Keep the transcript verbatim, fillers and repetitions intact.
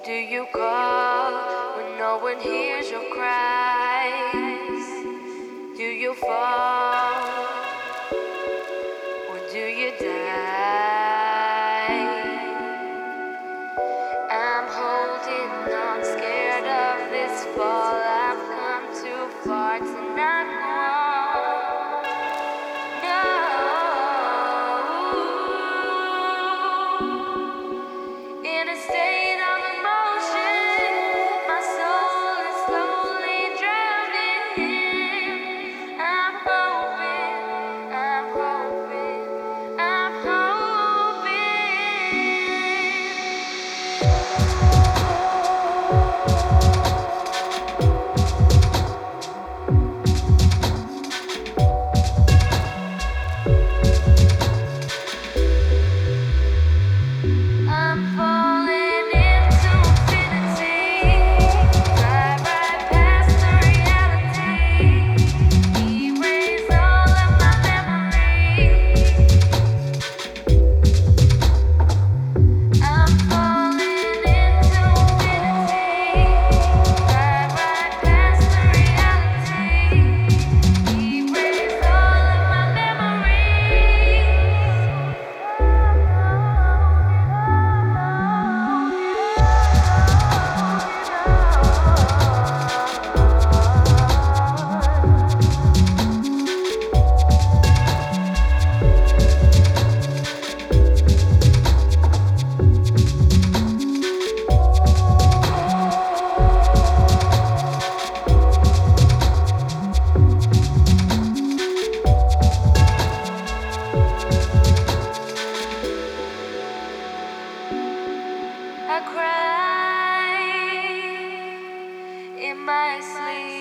Do you call when no one hears your cries? Do you fall or do you die? I'm holding on, scared of this fall. I've come too far to not go on. No, in a state of emotion, my soul is slowly drowning. I'm hoping, I'm hoping, I'm I'm falling into infinity, fly right past the reality, erase all of my memories. I'm falling into infinity, fly right past the reality, erase all of my I cry in my sleep.